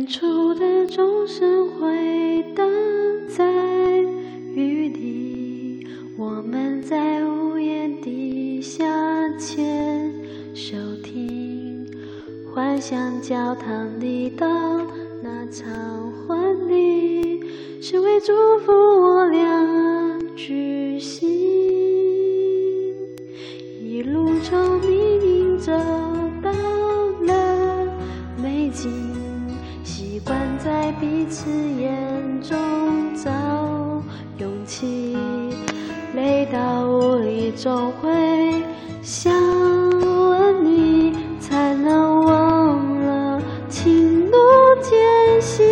出的钟声回荡在雨里，我们在屋檐底下牵手听，幻想教堂里的那场婚礼是为祝福我俩举行。一路从泥泞走到了美景，习惯在彼此眼中找勇气，累到无力总会想问你，才能忘了情路艰辛。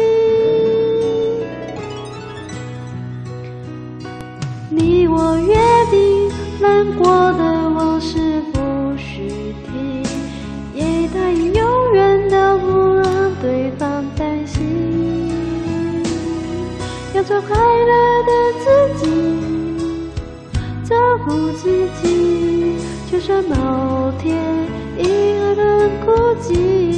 你我约定难过的往事不许提，也答应永远都不让对方担心，要做快乐的自己，照顾自己，就算某天一个人孤寂。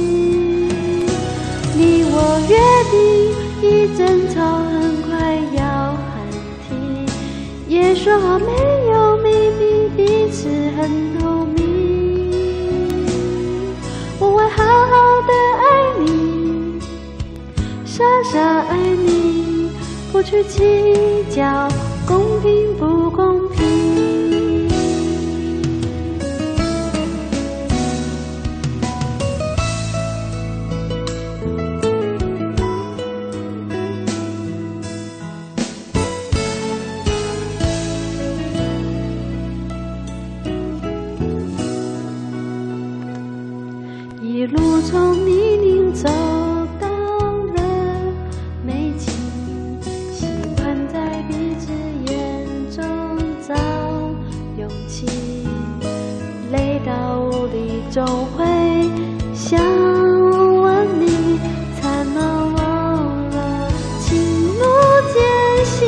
你我约定一争吵很快要喊停，也说好没有秘密，彼此很透明。我会好好的爱你，傻傻爱你，不去计较公平不公平。一路从泥泞走到了美景，习惯在彼此眼中找勇气，累到无力总会想问你，才能忘了情路艰辛。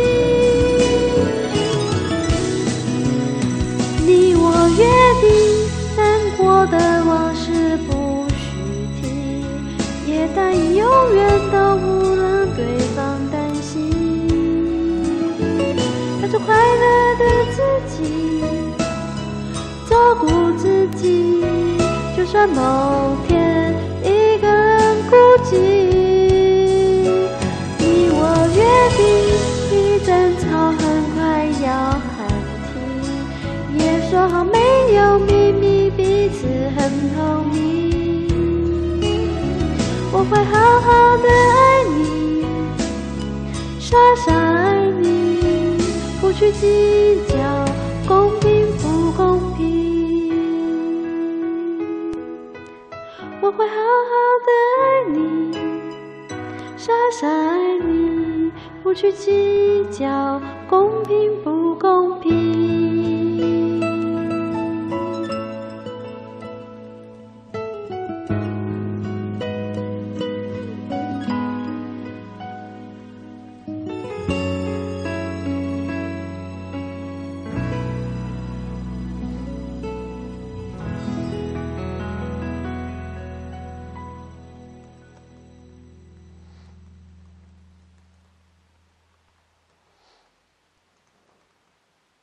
你我约定难过的往事不许提，也答应永远都不让对方担心，要做快乐的自己，照顾自己，就算某天一个人孤寂。你我约定一争吵很快要喊停，也说好没有秘密，彼此很透明。我会好好的爱你，傻傻爱你，不去计较公平不公平。我会好好的爱你，傻傻爱你，不去计较公平不公平。